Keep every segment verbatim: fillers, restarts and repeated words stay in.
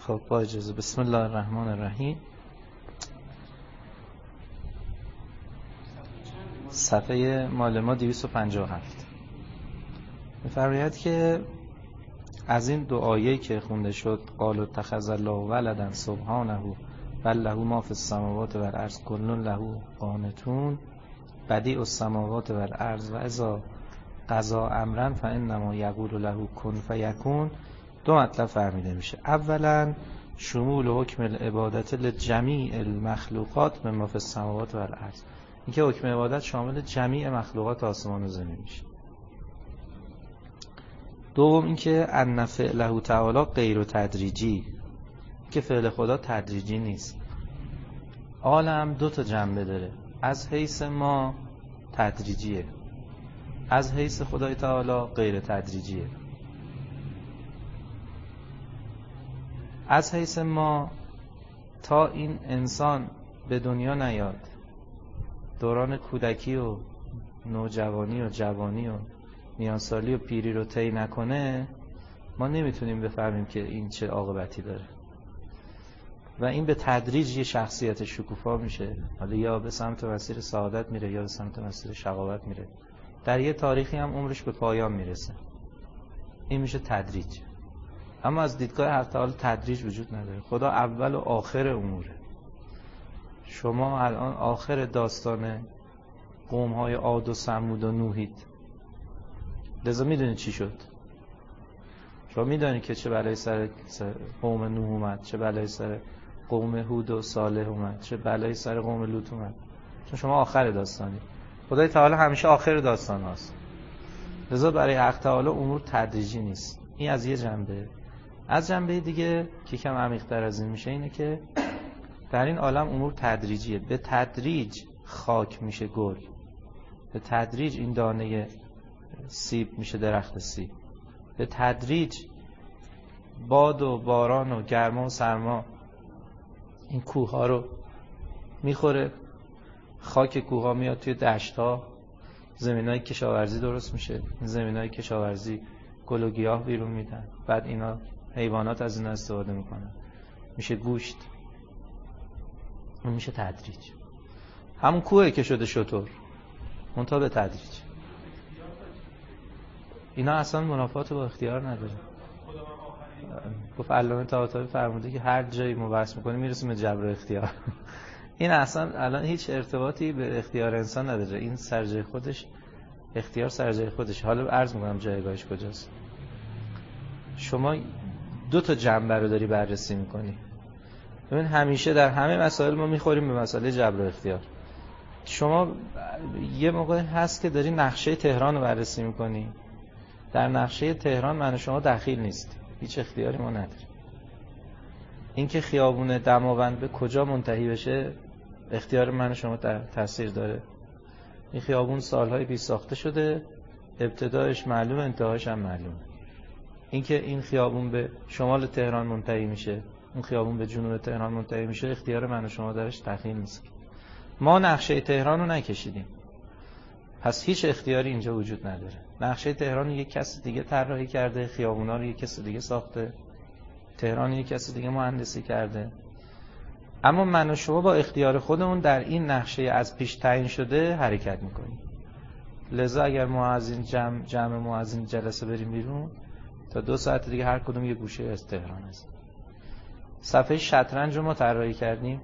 خب با اجازه بسم الله الرحمن الرحیم. صفحه مال ما دویست و پنجاه و هفت می‌فرماید که از این دو آیه که خونده شد قال اتخذ الله ولدا سبحانه بل له ما فی السماوات و الارض کل له قانتون بدیع السماوات و الارض و اذا قضا امرا فانما یقول له کن فیکون، دو مطلب فهمیده میشه. اولا شمول حکم العبادت لجمیع المخلوقات مما فی السماوات و الارض، اینکه حکم عبادت شامل جمیع مخلوقات آسمان و زمین میشه. دوم اینکه ان فعله تعالی غیر تدریجی، که فعل خدا تدریجی نیست. عالم دو تا جنبه داره، از حیث ما تدریجیه، از حیث خدای تعالی غیر تدریجیه. از حیث ما تا این انسان به دنیا نیاد، دوران کودکی و نوجوانی و جوانی و میانسالی و پیری رو طی نکنه، ما نمیتونیم بفهمیم که این چه عاقبتی داره و این به تدریج یه شخصیت شکوفا میشه، حالا یا به سمت مسیر سعادت میره یا به سمت مسیر شقاوت میره، در یه تاریخی هم عمرش به پایان میرسه. این میشه تدریج. اما از دیدگاه حق تعالی تدریج وجود نداره. خدا اول و آخر اموره. شما الان آخر داستان قوم‌های عاد و ثمود و نوحید، لذا میدونید چی شد. شما میدونید که چه بلایی سر قوم نوح اومد، چه بلایی سر قوم هود و صالح اومد، چه بلایی سر قوم لوط اومد، چون شما آخر داستانی. خدای تعالی همیشه آخر داستان هاست، لذا برای حق تعالی امور تدریجی نیست. این از یه جنبه. از جنبه دیگه که کم عمیق‌تر از این میشه اینه که در این عالم امور تدریجیه. به تدریج خاک میشه گل، به تدریج این دانه سیب میشه درخت سیب، به تدریج باد و باران و گرما و سرما این کوه ها رو میخوره، خاک کوه ها میاد توی دشت ها، زمین های کشاورزی درست میشه. این زمین های کشاورزی گل و گیاه بیرون میدن، بعد اینا حیوانات از اینا استفاده میکنن، میشه گوشت. اون میشه تدریج. همون کوه که شده شتر، منتها به تدریج. اینا اصلا منافات با اختیار نداره. گفت علامه طباطبایی فرموده که هر جایی ما بحث میکنیم میرسیم به جبر اختیار. این اصلا الان هیچ ارتباطی به اختیار انسان نداره. این سرجای خودش، اختیار سرجای خودش. حالا عرض میکنم جایگاهش کجاست. شما دو تا جنبه رو داری بررسی میکنی. ببین همیشه در همه مسائل ما میخوریم به مسئله جبر و اختیار. شما یه موقع هست که داری نقشه تهران رو بررسی میکنی، در نقشه تهران من و شما دخیل نیست، هیچ اختیاری ما نداریم. اینکه خیابون دماوند به کجا منتهی بشه اختیار من و شما تاثیر داره. این خیابون سالهای پیش ساخته شده، ابتدایش معلومه، انتهاش هم معلومه. اینکه این خیابون به شمال تهران منتهی میشه، اون خیابون به جنوب تهران منتهی میشه، اختیار من و شما درش دخیل نیست. ما نقشه تهران رو نکشیدیم، پس هیچ اختیاری اینجا وجود نداره. نقشه تهران یک کس دیگه طراحی کرده، خیابونا رو یک کس دیگه ساخته، تهران یک کس دیگه مهندسی کرده. اما من و شما با اختیار خودمون در این نقشه از پیش تعیین شده حرکت میکنیم. لذا اگر ما از این جمع جمع ما از این جلسه بریم بیرون، تا دو ساعت دیگه هر کدوم یه گوشه از تهران هست. صفحه شطرنج رو ما طراحی کردیم،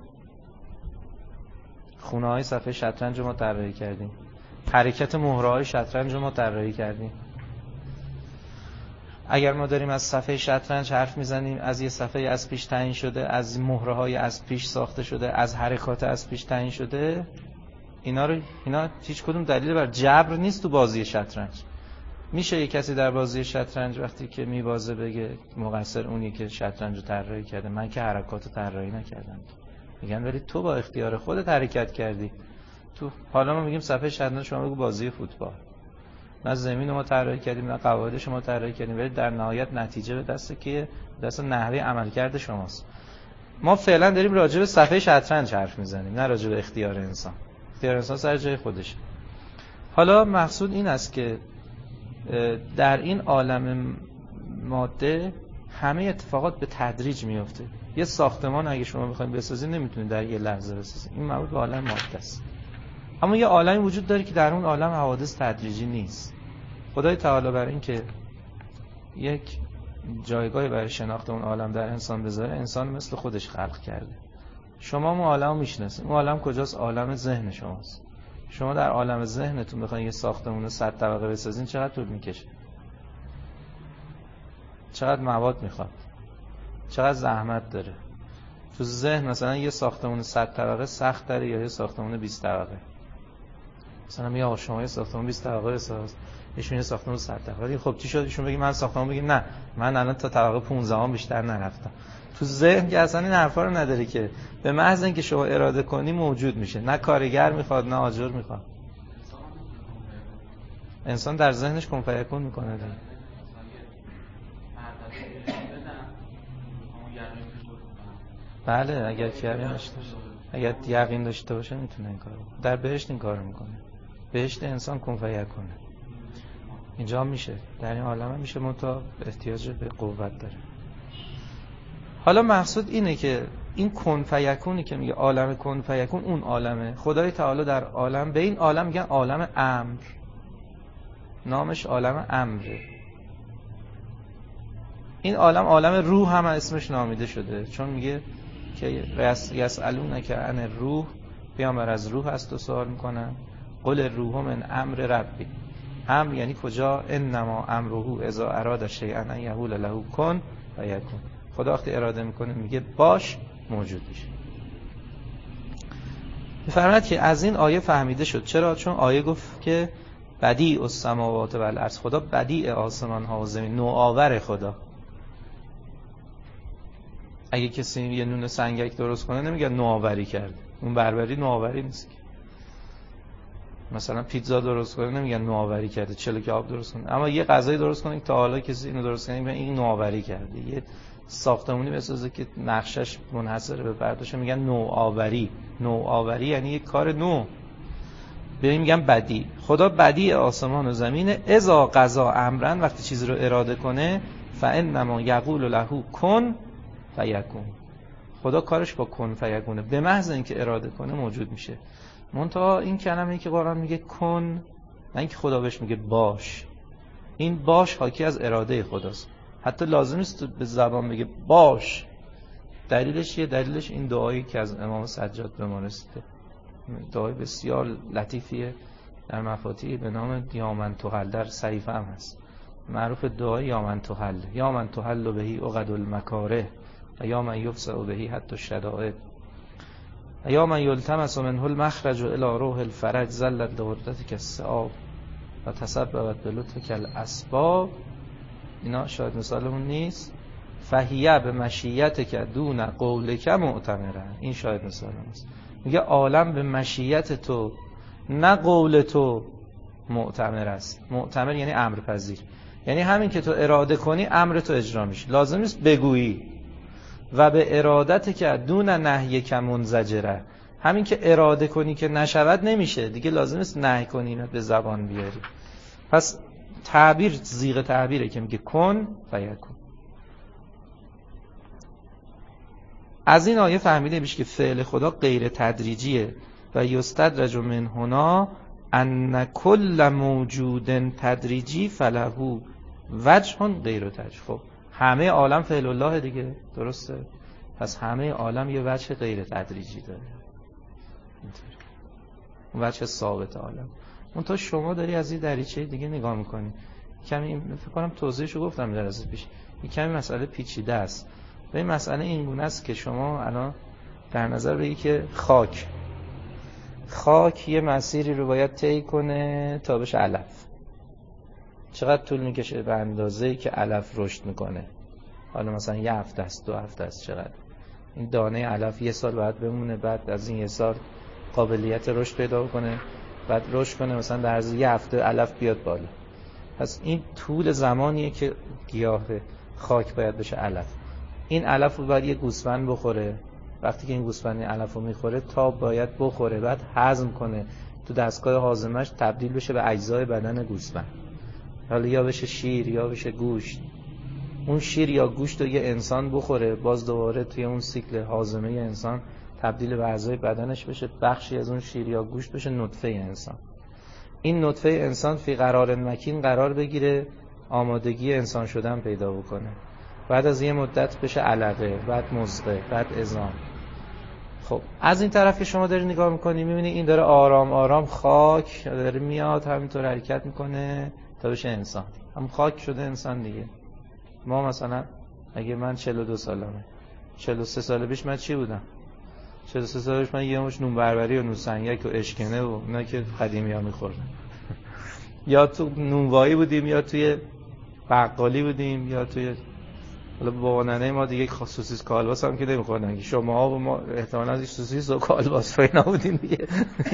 خونه های صفحه شطرنج رو ما طراحی کردیم، حرکت مهره های شطرنج رو ما طراحی کردیم. اگر ما داریم از صفحه شطرنج حرف میزنیم، از یه صفحه از پیش تعیین شده، از مهره های از پیش ساخته شده، از حرکات از پیش تعیین شده، اینا رو اینا هیچ کدوم دلیل بر جبر نیست تو بازی شطرنج. میشه یک کسی در بازی شطرنج وقتی که میبازه بگه مقصر اونی که شطرنج رو طراحی کرده، من که حرکات رو طراحی نکردم. میگن ولی تو با اختیار خودت حرکت کردی. تو حالا ما میگیم صفحه شطرنج، شما بگو بازی فوتبال. نه زمین رو ما طراحی کردیم، نه قواعدش رو ما طراحی کردیم، ولی در نهایت نتیجه به دست که دست نحوه عملکرد شماست. ما فعلا داریم راجع به صفحه شطرنج حرف میزنیم، نه راجع به اختیار انسان. اختیار انسان سر جای خودشه. حالا مقصود این است که در این عالم ماده همه اتفاقات به تدریج میفته. یه ساختمان اگه شما بخواید بسازید نمیتونید در یه لحظه بسازید. این مربوط به عالم ماده است. اما یه عالمی وجود داره که در اون عالم حوادث تدریجی نیست. خدای تعالی برای این که یک جایگاهی برای شناخت اون عالم در انسان بذاره، انسان مثل خودش خلق کرده. شما اون عالم رو میشناسید. اون عالم کجاست؟ عالم ذهن شماست. شما در عالم ذهنتون بخواید یه ساختمون صد طبقه بسازین چقدر طول میکشه؟ چقدر مواد میخواد؟ چقدر زحمت داره؟ تو ذهن مثلا یه ساختمون صد طبقه سخت تره یا یه ساختمون بیست طبقه؟ مثلا میگه آقا شما یه ساختمون بیست طبقه بساز، ایشون یه ساختمون صد طبقه. خب چی شد؟ ایشون بگه من ساختمون، بگه نه من الان تا طبقه پانزده هم بیشتر نرفتم. تو ذهن که اصلا این حرفا رو نداره که، به محض اینکه شما اراده کنی موجود میشه. نه کارگر میخواد نه آجر میخواد. انسان در ذهنش کن فیکون میکنه دیگه. بله اگر یقین داشته باشه، اگر یقین داشته باشه میتونه این کارو. در بهشت این کارو میکنه. بهشت انسان کن فیکونه. اینجا میشه، در این عالم میشه، منتها احتیاج به قوت داره. حالا مقصود اینه که این کن فیکونی که میگه عالم کن فیکون، اون عالمه. خدای تعالی در عالم، به این عالم میگن عالم امر. نامش عالم امره. این عالم عالم روح هم اسمش نامیده شده، چون میگه که یسألونک عن الروح، پیامبر از روح هست و سوال میکنن. قل الروح من امر ربی. امر یعنی کجا؟ انما امره اذا اراد شیئا ان یقول له کن فیکون. خدا وقتی اراده میکنه میگه باش، موجود میشه. میفرماید که از این آیه فهمیده شد. چرا؟ چون آیه گفت که بدیع السماوات و الارض. خدا بدیع آسمان ها و زمین، نوآور خدا. اگه کسی یه نون سنگک درست کنه نمیگه نوآوری کرده، اون بربری نوآوری نیست که. مثلا پیتزا درست کنه نمیگن نوآوری کرده، چلو کباب درست کنه. اما یه غذایی درست کنه که تا حالا کسی اینو درست کنه میگن این نوآوری کرده. یه ساختمونی بسازه که نقشش منحصر به فردشه میگن نوآوری. نوآوری یعنی یک کار نو. ببین میگن بدیع. خدا بدیع آسمان و زمین. اذا قضا امرن، وقتی چیزی رو اراده کنه، فانما یقول له کن فیکون. خدا کارش با کن فیکونه. به محض اینکه اراده کنه موجود میشه. منتها این کلمه‌ای که قرآن میگه کن، نه اینکه خدا بهش میگه باش. این باش حاکی از اراده خداست. حتی لازم نیست به زبان بگه باش. دلیلش یه دلیلش این دعایی که از امام سجاد به ما رسیده، دعای بسیار لطیفیه در مفاتیح به نام یا من تحل، در صحیفه هم هست، معروف دعای یا من تحل. یا من تحل بهی عقد المکاره و یا من یفسع بهی حتی الشدائد و یا من یلتمس منه المخرج الی روح الفرج زلت لغردتک الصعاب و تسببت بلطفک الاسباب. اینا شاید مثالمون نیست. فهیه به مشیتک دون قولک معتمره. این شاید مثالمون است. میگه عالم به مشیت تو نه قول تو معتمر است. معتمر یعنی امر پذیر، یعنی همین که تو اراده کنی امر تو اجرا میشه. لازم نیست بگویی. و به ارادت که دون نهی که منزجره، همین که اراده کنی که نشود نمیشه دیگه. لازم نیست نهی کنی اینو به زبان بیاری. پس تعبیر زیغ تعبیره که میگه کن فیکون. از این آیه فهمیده میشه که فعل خدا غیر تدریجیه و یستدرج من هنا ان کل موجود تدریجی فله وجه غیر تدریجی. خب همه عالم فعل الله دیگه، درسته؟ پس همه عالم یه وجه غیر تدریجی داره، اون وجه ثابت عالم. اون تا شما داری از این دریچه دیگه نگاه میکنی. کمی فکر کنم توضیحشو گفتم در از پیش، این کمی مسئله پیچیده است. و این مسئله این گونه است که شما الان در نظر بگی که خاک خاک یه مسیری رو باید طی کنه تا بشه علف. چقدر طول میکشه؟ به اندازه‌ای که علف رشد میکنه. حالا مثلا یه هفته است، دو هفته است، چقدر؟ این دانه علف یه سال باید بمونه، بعد از این یه سال قابلیت رشد پیدا کنه، بعد رشد کنه، مثلا در عرض یه هفته علف بیاد بالا. پس این طول زمانیه که گیاه خاک باید بشه علف. این علف رو باید یه گوسفند بخوره. وقتی که این گوسفند علف رو میخوره تا باید بخوره، بعد هضم کنه، تو دستگاه هاضمش تبدیل بشه به اجزای بدن گوسفند. حالا یا بشه شیر یا بشه گوشت. اون شیر یا گوشت رو یه انسان بخوره، باز دوباره توی اون سیکل هاضمه انسان تبدیل به اعضای بدنش بشه، بخشی از اون شیر یا گوشت بشه نطفه انسان. این نطفه انسان فی قرار مکین قرار بگیره، آمادگی انسان شدن پیدا بکنه، بعد از یه مدت بشه علقه، بعد مضغه، بعد عظام. خب از این طرف که شما داری نگاه میکنی میبینی این داره آرام آرام خاک داره میاد، همینطور حرکت میکنه تا بشه انسان. هم خاک شده انسان دیگه. ما مثلا اگه من چهل و دو سالمه، چهل و سه سال پیش من چی بودم؟ چهل و سه سال پیش من یه مش نون بربری و نون سنگک و اشکنه و اینا که قدیمی ها میخوردن. یا تو نونوایی بودیم یا توی بقالی بودیم یا توی حالا بابا ننه ما دیگه سوسیس کالباس هم که نمیخوردن که شما ها و ما احتمالاً از سوسیس و کالباس و اینا بودیم دیگه.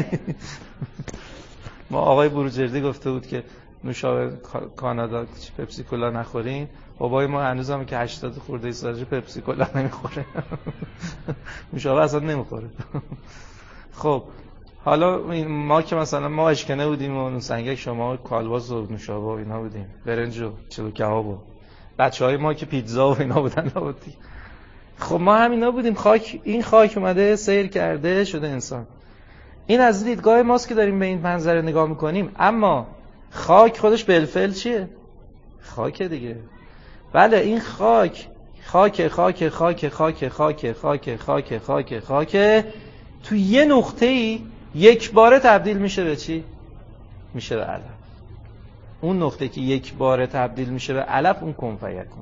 ما آقای بروجردی گفته بود که نوشابه کانادا پپسی کولا نخورین، بابای ما هنوزم که هشتاد خورده سالشه پپسی کولا نمیخوره. نوشابه اصلا نمیخوره. خب حالا ما که مثلا ما اشکنه بودیم و سنگک، شما کالباس و نوشابه و اینا بودیم، برنج و چلو کباب و بچهای ما که پیتزا و اینا بودن نبودی. خب ما هم اینا بودیم. خاک، این خاک اومده سیر کرده شده انسان. این از دیدگاه ماست که داریم به این منظره نگاه میکنیم. اما خاک خودش بالفعل چیه؟ خاک دیگه. بله این خاک خاک خاک خاک خاک خاک خاک خاک خاک خاک تو یه نقطه‌ای یک باره تبدیل میشه به چی؟ میشه به علف. اون نقطه که یک باره تبدیل میشه به علف اون کن فیکون.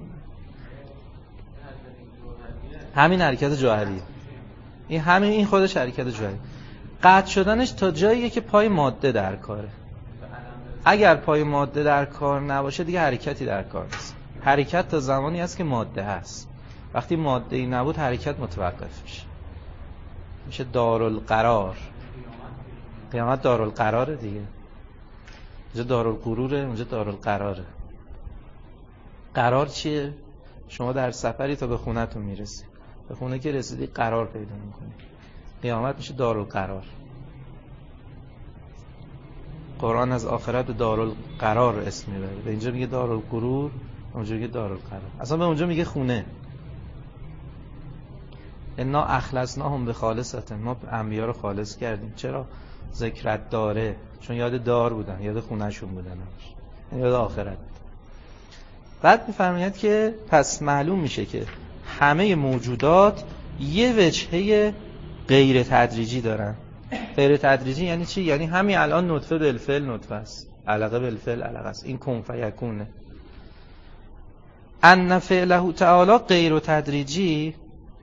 همین حرکت جوهریه. این همین این خودش حرکت جوهری. قطع شدنش تا جاییه که پای ماده در کاره. اگر پای ماده در کار نباشه دیگه حرکتی در کار نیست. حرکت تا زمانی است که ماده هست. وقتی ماده ای نبود حرکت متوقف میشه. میشه دارالقرار. قیامت دارالقراره دیگه. اینجا دارالغروره، اونجا دارالقراره. قرار چیه؟ شما در سفری تا به خونه‌تون میرسی. به خونه که رسیدی قرار پیدا میکنی. قیامت میشه دارالقرار. قرآن از آخرت به دارالقرار اسم میبره. به اینجا میگه دارالغرور، اونجا میگه دارالقرار. اصلا به اونجا میگه خونه. انا اخلصناهم بخالصة، ما انبیا رو خالص کردیم. چرا؟ ذکرت داره، چون یاد دار بودن، یاد خونهشون بودن، یاد آخرت. بعد میفرماید که پس معلوم میشه که همه موجودات یه وجهه غیر تدریجی دارن. غیر تدریجی یعنی چی؟ یعنی همین الان نطفه بالفعل نطفه است، علقه بالفعل علقه است. این کن فیکونه. ان فعله تعالی غیر تدریجی.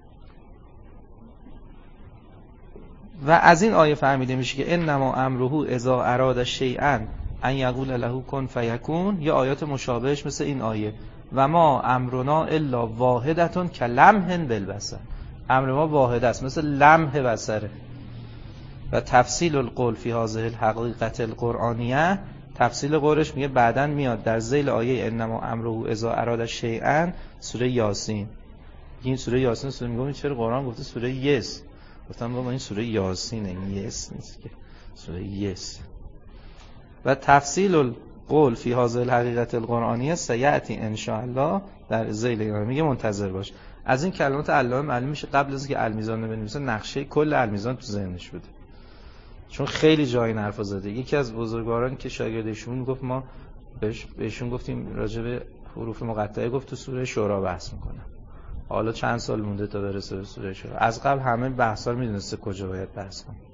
و از این آیه فهمیده میشه که انما امره اذا اراد شیئا ان یقول له کن فیکون. یا آیات مشابهش مثل این آیه و ما امرنا الا واحدتون کلمح بالبصر. امر ما واحد است، مثل لمح بصره. و تفصیل القول فی هذه الحقیقت القرآنیه، تفصیل قولش میگه بعدن میاد در ذیل آیه انما امره اذا اراد شیئا، سوره یاسین. این سوره یاسین سوره میگم چرا قرآن گفته سوره یس؟ گفتم بابا این سوره یاسینه، این یس نیست که، سوره یس. و تفصیل القول فی هذه الحقیقت القرآنیه سیأتی ان شاء الله در ذیل میگه منتظر باش. از این کلمات علامه معلوم میشه قبل از که المیزان رو بنویسه نقشه کل المیزان تو ذهنش بوده، چون خیلی جای حرفا زده. یکی از بزرگواران که شاگردشون گفت ما بهش بهشون گفتیم راجع به حروف مقطعه، گفت تو سوره شورا بحث میکنم. حالا چند سال مونده تا برسه به سوره شورا. از قبل همه بحثا رو میدونسته کجا باید بحث کنه.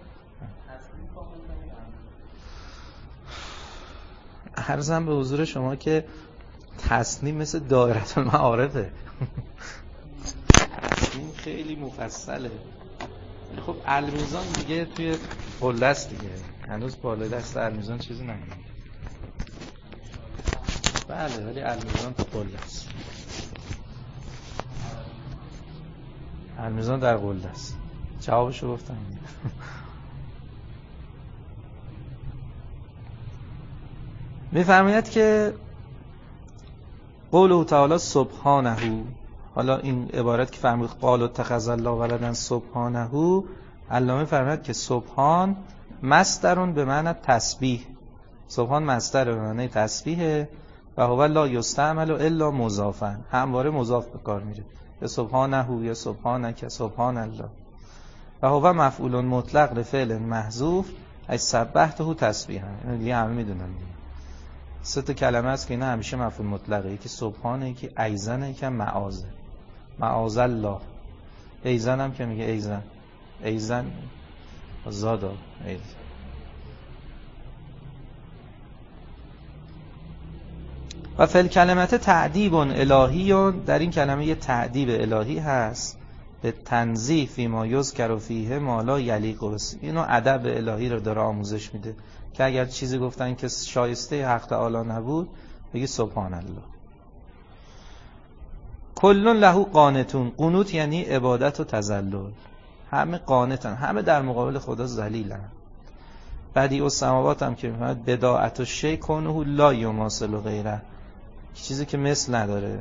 عرضم به حضور شما که تصنیم مثل دایره المعارفه. تصنیم خیلی مفصله. خب المیزان دیگه توی قله است دیگه، هنوز بالای دست المیزان چیزی نمونده. بله ولی المیزان تو قله است. المیزان در قله است. جوابشو گفتم. میفرماید که قوله تعالی سبحانه، حالا این عبارت که فرمود قال اتخذ الله ولدا سبحانه، علامه فرمود که سبحان مصدرون به معنی تسبیح. سبحان مصدر به معنی تسبیحه و هو لا یستعمل الا مضافا، همواره مضاف به کار میره، یا سبحانه یا سبحانک سبحان الله. و هو مفعول مطلق لفعل محذوف ای سبحته تسبیحا. اینو دیگه همه میدونن دیگه. سه تا کلمه است که اینا همیشه مفعول مطلقه، یکی سبحانه، یکی ایزنه، یکی معاذ. معاذ الله. ایزن هم که میگه ایزن، ایزن زادا ایزن. و فی الکلمت تعدیب الهی، در این کلمه یه تعدیب الهی هست، به تنزیه فی ما یذکر فیه ما لا یلیق به. اینو ادب الهی رو داره آموزش میده که اگر چیزی گفتن که شایسته حق تعالی نبود بگی سبحان الله. کلون له قانتون، قنوت یعنی عبادت و تذلل، همه قانتن، همه در مقابل خدا ذلیلن. بدیع السماوات هم که میفهمد بداعت و شی کنه لا یماثل غیره، چیزی که مثل نداره.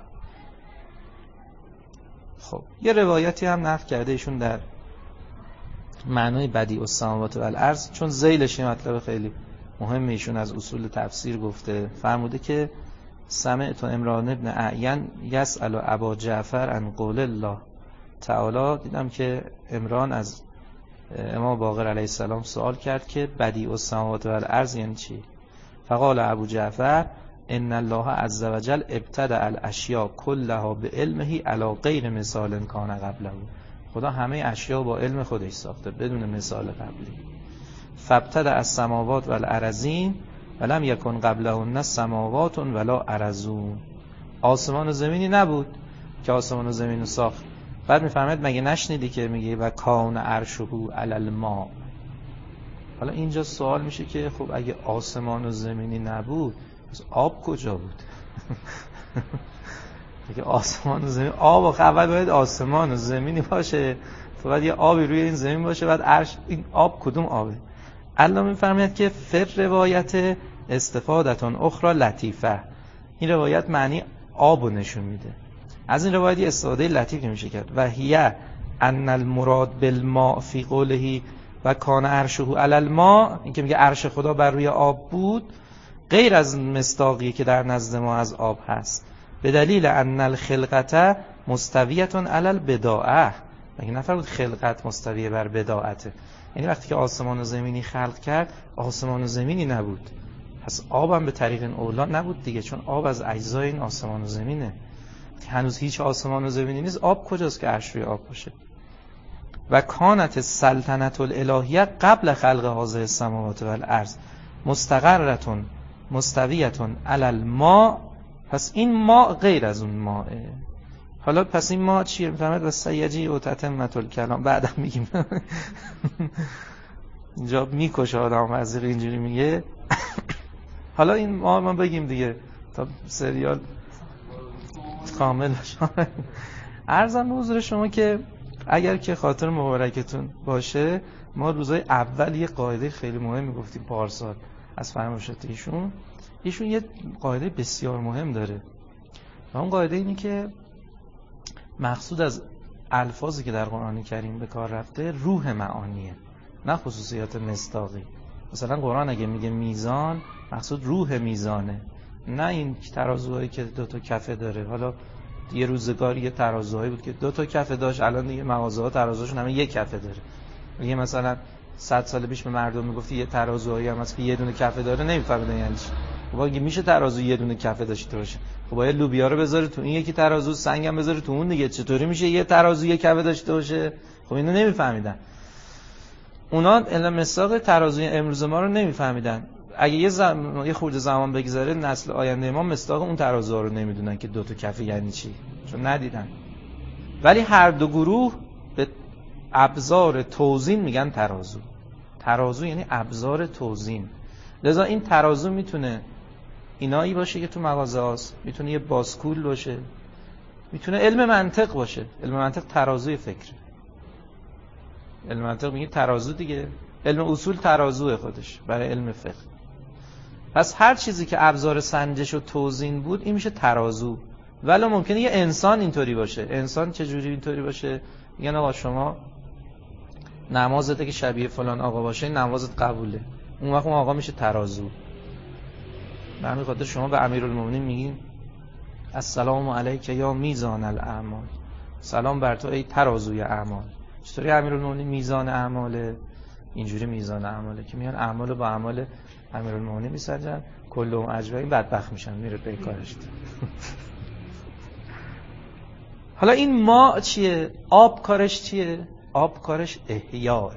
خب یه روایتی هم نقل کرده ایشون در معنای بدیع السماوات و الارض، چون ذیلش مطلب خیلی مهمه، ایشون از اصول تفسیر گفته، فرموده که سمعت عمران ابن اعین یسأل ابا جعفر عن قول الله تعالی. دیدم که عمران از امام باقر علیه السلام سوال کرد که بدیع السماوات و الارض یعنی چی؟ فقال ابو جعفر ان الله عز وجل ابتدع الاشیاء كلها بعلمه علی غیر مثال کان قبله. خدا همه اشیا با علم خودش ساخته بدون مثال قبلی. فابتدع السماوات و الارضین ولم یکن قبلهن سماوات ولا ارضون. آسمان و زمینی نبود که آسمان و زمین رو ساخت. بعد میفرماید مگه نشنیدی که میگه و کان عرشه علی الماء. حالا اینجا سوال میشه که خب اگه آسمان و زمینی نبود پس آب کجا بود؟ اگه آسمان و زمین، آب اول باید آسمان و زمینی باشه، تو بعد یه آبی روی این زمین باشه، بعد عرش. این آب کدوم آبه؟ الله میفرماید که فر روایت استفادتون اخرى لطیفه، این روایت معنی آب رو نشون میده. از این روایت استفاده لطیفی میشه کرد. و هیه ان المراد بالماء فی قوله و کان عرشه علی الماء، این که میگه عرش خدا بر روی آب بود، غیر از مصداقی که در نزد ما از آب هست، به دلیل ان الخلقت مستویتون علی البداعه. مگه نفرمود خلقت مستویه بر بداعته؟ یعنی وقتی که آسمان و زمینی خلق کرد آسمان و زمینی نبود، پس آب هم به طریق این اولا نبود دیگه، چون آب از اجزای این آسمان و زمینه. هنوز هیچ آسمان و زمینی نیست، آب کجاست که عرش روی آب باشه؟ و کانت السلطنت الالهیه قبل خلق هذه السماوات و الارض مستقرتون مستویتون علی الماء. پس این ماء غیر از اون ماء. حالا پس این ماء چیه؟ میفهمید و سیجی و تتمت الکلام بعدا میگیم. اینجا میکشه آدم از اینجوری میگه. حالا این ماء ما بگیم دیگه تا سریال کامل بشه. عرضم به حضور شما که اگر که خاطر مبارکتون باشه، ما روزای اول یه قاعده خیلی مهم میگفتیم پارسال از فرمایشات ایشون. ایشون یه قاعده بسیار مهم داره و اون قاعده اینه که مقصود از الفاظی که در قرآن کریم به کار رفته روح معانیه، نه خصوصیات مصداقی. مثلا قرآن اگه میگه میزان، مقصود روح میزانه، نه این ترازوهایی که دو تا کفه داره. حالا یه روزگاری یه ترازوهایی بود که دو تا کفه داشت، الان دیگه مغازه‌ها ترازوهاشون همه یک کفه داره. یه مثلا صد سال پیش به مردم میگفتی یه ترازوهایی هم هست که یه دونه کفه داره، نمیفهمیدن یعنی چی. خب اگه میشه ترازو یه دونه کفه داشته باشه، خب باید لوبیا رو بذاره تو این یکی ترازو، سنگم بذاره تو اون دیگه. چطوری میشه یه ترازو یه کفه داشته باشه؟ خب اینو نمیفهمیدن. اونا علم مساق ترازوی امروز ما رو نمیفهمیدن. اگه یه زمان یه خورده زمان بگذره، نسل آینده ما مصداق اون ترازوها رو نمیدونن که دو تا کفه یعنی چی، چون ندیدن. ولی هر دو گروه به ابزار توزین میگن ترازو. ترازو یعنی ابزار توزین. لذا این ترازو میتونه اینایی باشه که تو مغازه هاست، میتونه یه باسکول باشه، میتونه علم منطق باشه. علم منطق ترازوی فکر. علم منطق میگه ترازو دیگه. علم اصول ترازوه خودش برای علم فقه. پس هر چیزی که ابزار سنجش و توزین بود این میشه ترازو. ولی ممکنه یه انسان اینطوری باشه. انسان چجوری اینطوری باشه؟ میگن آقا شما نمازت که شبیه فلان آقا باشه نمازت قبوله. اون وقت اون آقا میشه ترازو. به همین خاطر شما به امیرالمومنین میگین السلام علیک یا میزان الاعمال، سلام بر تو ای ترازوی اعمال. چطوری امیرالمومنین میزان اعماله؟ اینجوری میزان اعماله که میان اعمال با اعمال امیرالمومنین میسنجن، کلهم اجمعین بدبخت میشن، میره به کارش. حالا این ماء چیه؟ آب کارش چیه؟ آب کارش احیاء.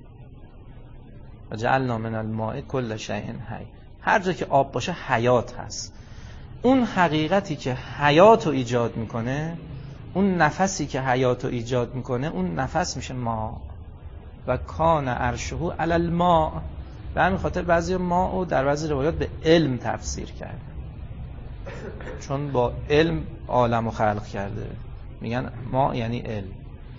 و جعلنا من الماء کل شیء حی. هر جا که آب باشه حیات هست. اون حقیقتی که حیات رو ایجاد میکنه، اون نفسی که حیات رو ایجاد میکنه، اون نفس میشه ماء. و کان عرشه علی الماء. به همین خاطر بعضی ماء رو در بعضی روایات به علم تفسیر کرده، چون با علم عالم رو خلق کرده. میگن ماء یعنی علم.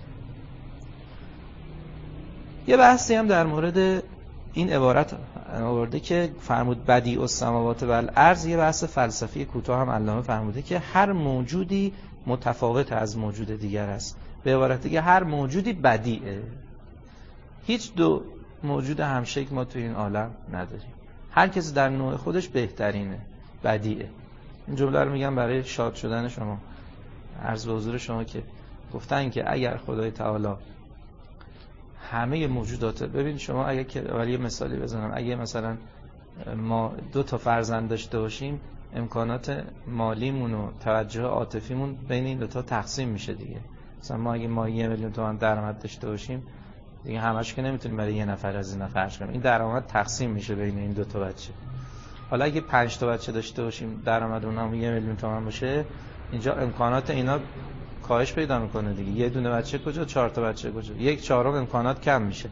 یه بحثی هم در مورد این عبارت آورده که فرمود بدیع السماوات و الارض. یه بحث فلسفی کوتاه هم علامه فرموده که هر موجودی متفاوت از موجود دیگر است. به عبارت دیگه هر موجودی بدیعه. هیچ دو موجود همشکل ما توی این عالم نداریم. هر کسی در نوع خودش بهترینه، بدیعه. این جمله رو میگم برای شاد شدن شما. عرض به حضور شما که گفتن که اگر خدای تعالی همه موجودات، ببین شما اگه که ولی مثالی بزنم، اگه مثلا ما دو تا فرزند داشته باشیم، امکانات مالیمون و توجه عاطفیمون بین این دو تا تقسیم میشه دیگه. مثلا ما اگه ما یک میلیون تومان درآمد داشته باشیم دیگه همش که نمیتونیم برای یه نفر از اینا خرج کنیم، این درآمد تقسیم میشه بین این دو تا بچه. حالا اگه پنج تا بچه داشته باشیم، درآمد اونها یک میلیون تومان باشه، اینجا امکانات اینا کاهش پیدا میکنه دیگه. یه دونه بچه کجا، چهار تا بچه کجا، یک چهارم امکانات کم میشه.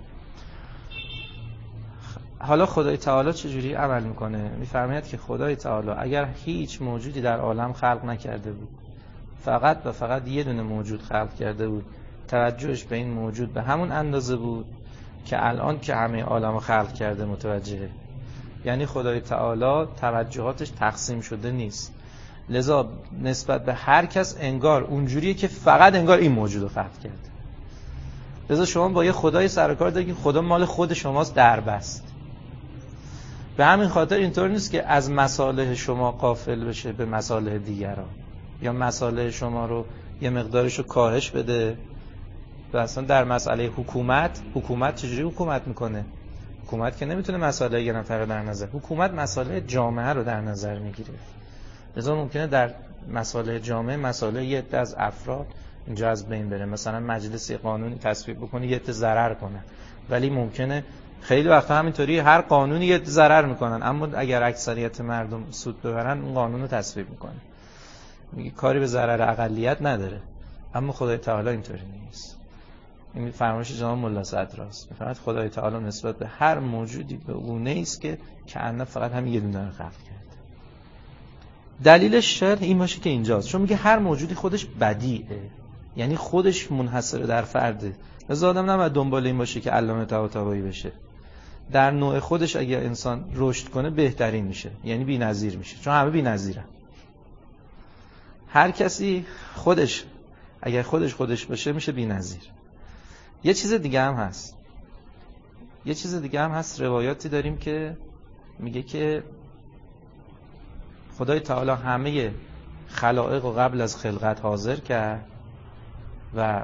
حالا خدای تعالی چجوری عمل میکنه؟ میفرماید که خدای تعالی اگر هیچ موجودی در عالم خلق نکرده بود، فقط و فقط یه دونه موجود خلق کرده بود، توجهش به این موجود به همون اندازه بود که الان که همه عالمو خلق کرده متوجهه. یعنی خدای تعالی توجهاتش تقسیم شده نیست، لذا نسبت به هر کس انگار اونجوریه که فقط انگار این موجود رو خلق کرده. لذا شما با یه خدای سر و کار دارید، خدا مال خود شماست دربست. به همین خاطر اینطور نیست که از مصالح شما غافل بشه به مصالح دیگران، یا مصالح شما رو یه مقدارش رو کاهش بده. و اصلا در مسئله حکومت، حکومت چجوری حکومت میکنه؟ حکومت که نمیتونه مصالح یه نفر رو در نظر، حکومت مصالح جامعه رو در نظر میگیره. لذا ممکنه در مصالح جامعه مصالح یه عده از افراد اینجا از بین بره، مثلا مجلس قانونی تصویب بکنه یه عده ضرر کنه، ولی ممکنه خیلی وقتا همینطوری هر قانونی یه عده ضرر میکنن، اما اگر اکثریت مردم سود ببرن اون قانون رو تصویب میکنه. میگه کاری به ضرر اقلیت نداره. اما خدای تعالی اینطوری نیست. این فرمایش جناب ملا صدراست. میفرماید خدای تعالی نسبت به هر موجودی به گونه‌ای است که کأنه فقط همین یه دونه رو خلق کرده. دلیلش شاید این باشه که اینجاست، چون میگه هر موجودی خودش بدیعه، یعنی خودش منحصر در فرده. لذا آدم نباید دنبال این باشه که علامه طباطبایی بشه. در نوع خودش اگر انسان رشد کنه بهترین میشه، یعنی بی‌نظیر میشه، چون همه بی‌نظیرن. هر کسی خودش اگر خودش خودش باشه میشه بی‌نظیر. یه چیز دیگه هم هست. یه چیز دیگه هم هست روایاتی داریم که میگه که خدای تعالی همه خلائق و قبل از خلقت حاضر کرد و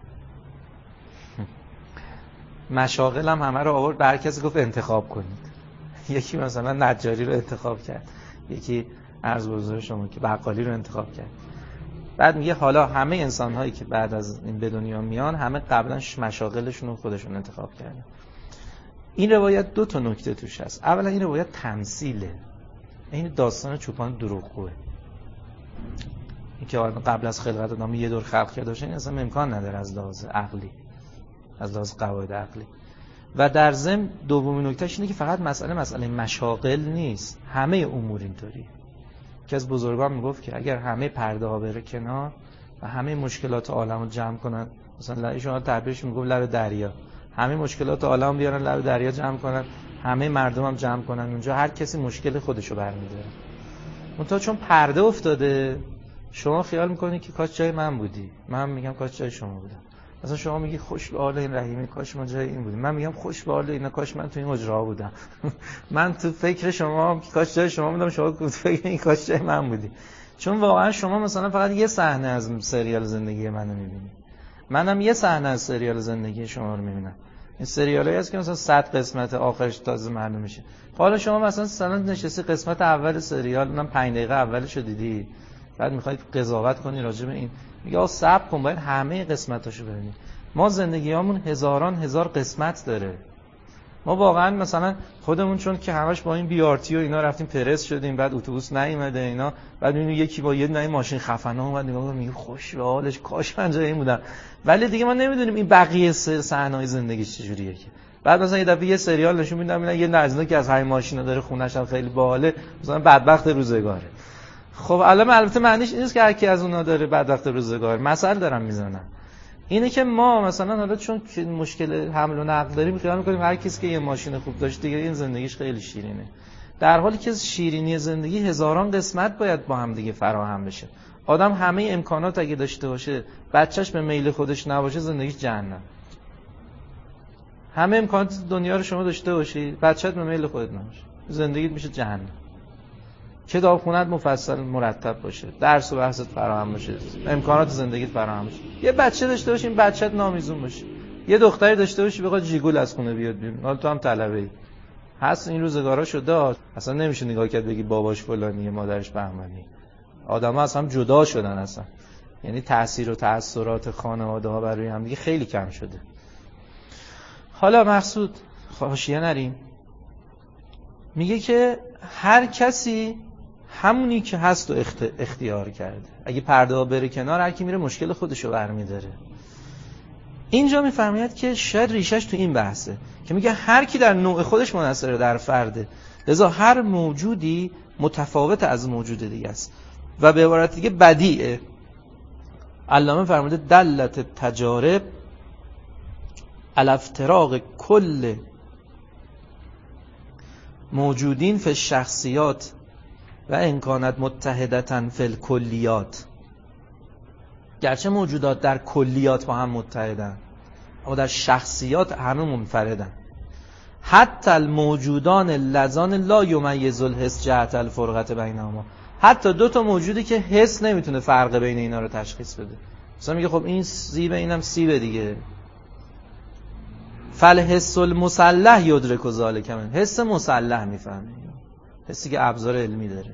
مشاغل هم همه رو آورد، به هر کسی گفت انتخاب کنید. یکی مثلا نجاری رو انتخاب کرد، یکی عرض به حضور شما که بقالی رو انتخاب کرد. بعد میگه حالا همه انسان هایی که بعد از این به دنیا میان همه قبلا مشاغلشون رو خودشون انتخاب کردن. این روایت دو تا نکته توش هست. اولا این روایت تمثیله، این داستان چوپان دروغگوه. این که قبل از خلقت آدم یه دور خلق کرده باشه این اصلا امکان نداره از لحاظ عقلی، از لحاظ قواعد عقلی. و در ضمن دومین نکتهش اینه که فقط مسئله مسئله مشاغل نیست، همه امور اینطوریه. که از بزرگان میگفت که اگر همه پرده ها بره کنار و همه مشکلات عالم رو جمع کنن، مثلا ایشون تعبیرش میگفت لب دریا، همه مشکلات عالم بیارن لب دریا جمع کنن، همه مردم هم جمع کنن اونجا، هر کسی مشکل خودشو برمی‌داره. منتها چون پرده افتاده شما خیال میکنی که کاش جای من بودی، من میگم کاش جای شما بودم. مثلا شما میگی خوش به حال این رحیمی، کاش ما جای این بودیم. من میگم خوش به حال اینا، کاش من تو این اجرا بودم. من تو فکر شما کاش جای شما بودم، شما تو فکر این کاش جای من بودی. چون واقعا شما مثلا فقط یه صحنه از سریال زندگی منو میبینی، منم یه صحنه از سریال زندگی شما رو میبینم. این سریالایی هست که مثلا صد قسمت آخرش تازه معلوم میشه. حالا شما مثلا مثلا نشستی قسمت اول سریال، اونم پنج دقیقه اولش رو دیدی، بعد میخواید قضاوت کنی راجع به این، میگه آ صبر کن باید همه قسمتاشو ببینی. ما زندگیامون هزاران هزار قسمت داره. ما واقعا مثلا خودمون چون که همش با این بی آر تی و اینا رفتیم پرس شدیم، بعد اتوبوس نیومده اینا، بعد میبینی یکی با یه دونه ماشین خفنه اومد نگاه میگه خوش به حالش، کاش من جای این بودم. ولی دیگه ما نمیدونیم این بقیه صحنه‌های زندگیش چجوریه. که بعد مثلا یه دفعه یه سریال نشون میدن میگن یه نازنه که از همین ماشینا داره، خونه‌ش هم خیلی باحاله، مثلا بدبخت روزگاره. خب الان البته معنیش این نیست که هر کی از اونها داره بدبخت روزگار، مثلا دارم میزنم. اینه که ما مثلا حالا چون مشکل حمل و نقل داریم خیال می‌کنیم هر کسی که یه ماشین خوب داشت دیگه این زندگیش خیلی شیرینه، در حالی که شیرینی زندگی هزاران قسمت باید با هم دیگه فراهم بشه. آدم همه امکانات اگه داشته باشه، بچهش به میل خودش نباشه، زندگیش جهنم. همه امکانات دنیا رو شما داشته باشی، بچه‌ت به میل خودت نباشه، زندگیت میشه جهنم. کتابخونه‌ت مفصل مرتب باشه، درس و بحثت فراهم باشه، امکانات زندگیت فراهم باشه. یه بچه داشته باشی، این بچه‌ت نامیزون باشه. یه دختری داشته باشی بخواد جیگول از خونه بیاد بیرون، حالا تو هم طلبه‌ای. هست این روزگارا شده، اصلا نمیشه نگاه کرد بگی باباش فلانیه مادرش بهمنی. آدم‌ها اصلا جدا شدن اصلا. یعنی تأثیر و تأثیرات خانواده‌ها برای هم دیگه خیلی کم شده. حالا مقصود حاشیه نریم. میگه که هر کسی همونی که هست و اختیار کرده. اگه پرده ها بره کنار، هر کی میره مشکل خودشو برمی‌داره. اینجا میفهمید که شاید ریشش تو این بحثه که میگه هر کی در نوع خودش منحصر در فرده، لذا هر موجودی متفاوت از موجود دیگه است و به عبارت دیگه بدیعه. علامه فرموده دلت تجارب علی افتراق کل موجودین فی الشخصیات و امکانات متحدتن فی الکلیات. گرچه موجودات در کلیات با هم متحدن، اما در شخصیات همه منفردن. حتی الموجودان اللذان لا یمیز الحس جهت الفرقت بینهما. حتی دو تا موجودی که حس نمیتونه فرق بین اینا رو تشخیص بده. مثلا میگه خب این سیبه اینم سیبه دیگه. فالحس المسلح یدرک ذلک. من حس مسلح میفهمه، حسی که ابزار علمی داره.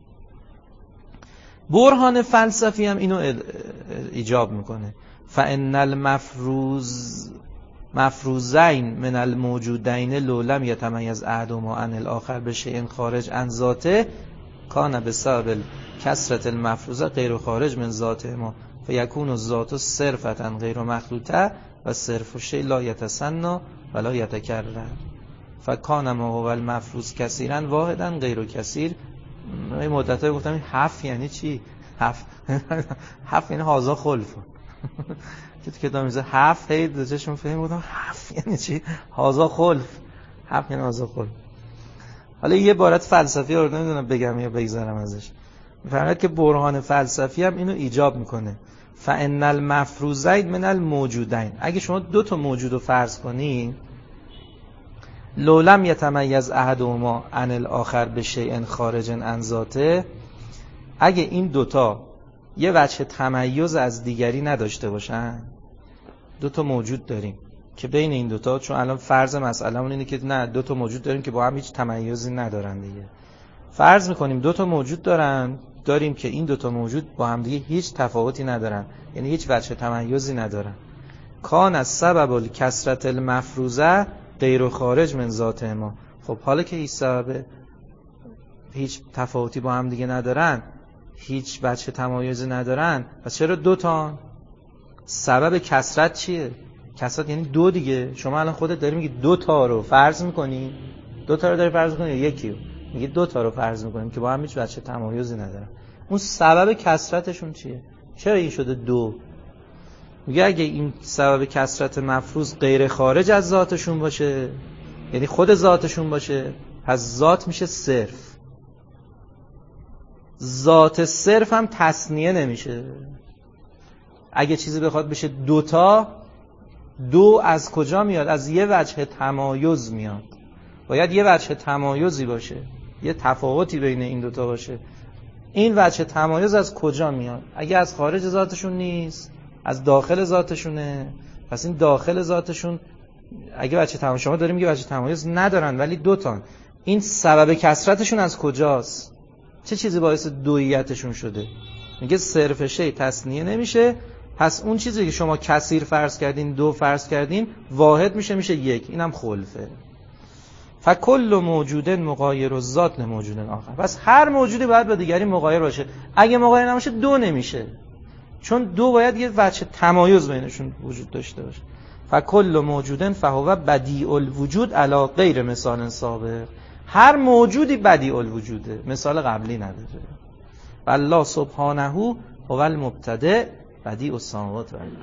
برهان فلسفی هم اینو ایجاب میکنه. فان المفروض مفروضین من الموجودین لو لم یتمیز احدهما عن الاخر بشیء خارج عن ذاته کان بسبب کثرة المفروضه غیر خارج من ذاتهما فیکون الذات صرفة غیر مخلوطه و صرف الشیء لا یتسنی ولا یتکرر فکان ما هو المفروض کثیرا واحدا غیر کثیر. این مدت‌ها گفتم حف یعنی چی؟ حف حف یعنی هازا خلف. که تو کتاب میذاره حف، هی دوچشون فهم بودم حف یعنی چی؟ هازا خلف. حف یعنی هازا خلف. حالا یه عبارت فلسفی رو نمیدونم بگم یا بگذرم ازش. میفهمید که برهان فلسفی هم اینو ایجاب میکنه. فان المفروضین من الموجودین. اگه شما دو تا موجود رو فرض کنی، لو لم یتمیز احدهما عن الاخر بشیء خارج عن ذاته، اگه این دوتا یه وجه تمیز از دیگری نداشته باشن، دوتا موجود داریم که بین این دوتا، چون الان فرض مسئله‌مون اینه که نه، دوتا موجود داریم که با هم هیچ تمیزی ندارن دیگه. فرض میکنیم دوتا موجود دارن داریم که این دوتا موجود با هم دیگه هیچ تفاوتی ندارن، یعنی هیچ وجه تمیزی ندارن. کان از سبب الکثرة المفروضه غیر خارج من ذات ما. خب حالا که هیچ سبب هیچ تفاوتی با هم دیگه ندارن، هیچ بچه تمایزی ندارن، پس چرا دو تا؟ سبب کثرت چیه؟ کثرت یعنی دو دیگه. شما الان خودت داری میگی دو تا رو فرض میکنی، دو تا رو داری فرض میکنی یا یکی رو؟ میگی دو تا رو فرض میکنیم که با هم هیچ بچه تمایزی ندارن. اون سبب کثرتشون چیه؟ چرا این شده دو؟ میگه اگه این سبب کثرت مفروض غیر خارج از ذاتشون باشه، یعنی خود ذاتشون باشه، پس ذات میشه صرف. ذات صرف هم تثنیه نمیشه. اگه چیزی بخواد بشه دوتا، دو از کجا میاد؟ از یه وجه تمایز میاد. باید یه وجه تمایزی باشه، یه تفاوتی بین این دوتا باشه. این وجه تمایز از کجا میاد؟ اگه از خارج ذاتشون نیست، از داخل ذاتشونه. پس این داخل ذاتشون اگه وجه تمایز، شما داریم میگه وجه تمایز ندارن ولی دوتان، این سبب کثرتشون از کجاست؟ چه چیزی باعث دوییتشون شده؟ میگه صرف شی تصنیه نمیشه، پس اون چیزی که شما کثیر فرض کردین، دو فرض کردین، واحد میشه میشه یک. اینم خلفه. فکل موجود مغایر الذات لموجود آخر. پس هر موجودی باید با دیگری مغایر باشه. اگه مغایر نباشه دو نمیشه، چون دو باید یه وجه تمایز بینشون وجود داشته باشه. فکل موجود فهو بدیع الوجود علی غیر مثال سابق. هر موجودی بدیع الوجوده، مثال قبلی نداره. والله سبحانه هو المبتدع بدیع السماوات والارض.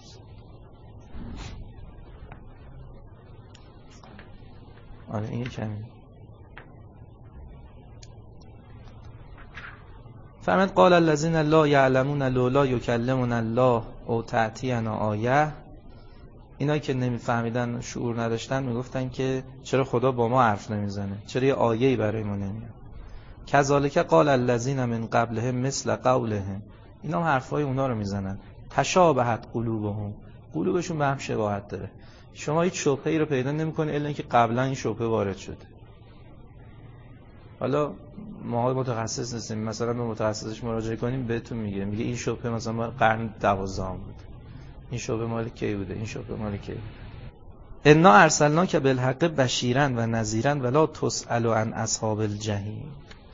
آره این کمی فرمود قال الذين لا يعلمون لولا يكلمنا الله او تأتينا آیه. اینا که نمیفهمیدن، شعور نداشتن، میگفتن که چرا خدا با ما حرف نمیزنه، چرا یه آیه‌ای برای ما نمیاد. کذالک قال الذين من قبلهم مثل قولهم. اینا هم حرفای اونا رو میزنن. تشابهت قلوبهم، قلوبشون به هم شباهت داره. شما هیچ شبهه‌ای رو پیدا نمی‌کنی الا اینکه قبلا این شبهه وارد شده. حالا ما متخصص نیستیم، مثلا به متخصصش مراجعه کنیم بهتون میگه میگه این شبهه مثلا مال قرن دوازدهم بود، این شبهه مال کی بوده، این شبهه مال کی. انا ارسلناک بالحق بشیرا و نذیرا ولا تسأل عن اصحاب الجحیم.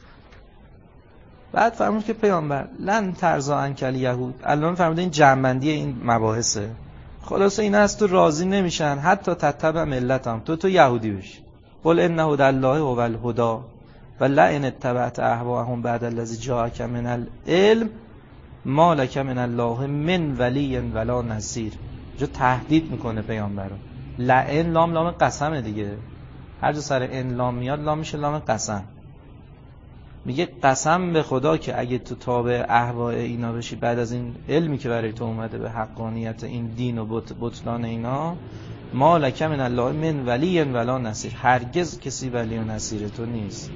بعد فرمود که پیامبر لن ترضی عنک الیهود. الان فرمود این جمع‌بندی این مباحثه. خلاصه اینا از تو راضی نمیشن حتی تتبع ملتم، تو تو یهودی بشی. قل ان هدی الله هو الهدی و لئن اتبعت اهواهم بعد الذی جاءک من العلم ما لک من الله من ولی ولا نصیر. جو تهدید میکنه پیامبرو. لئن لام لام قسمه دیگه، هر جا سر ان لام میاد لام میشه لام قسم. میگه قسم به خدا که اگه تو تابع اهواء اینا بشی بعد از این علمی که برای تو اومده به حقانیت این دین و بطلان اینا، ما لک من الله من ولی ولا نصیر، هرگز کسی ولی و نصیر تو نیست.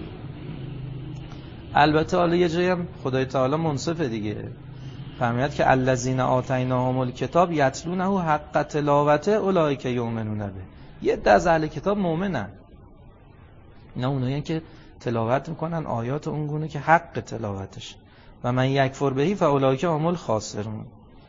البته حالا یه جایی هم خدای تعالی منصفه دیگه، فهمیدید که الذین آتیناهم الکتاب یتلونه حق تلاوته اولئک یؤمنون به. یه عده از اهل کتاب مؤمنن، اینا اونایی که تلاوت میکنن آیات اونگونه که حق تلاوتش. و من یکفر بهی فاولئک هم الخاسرون.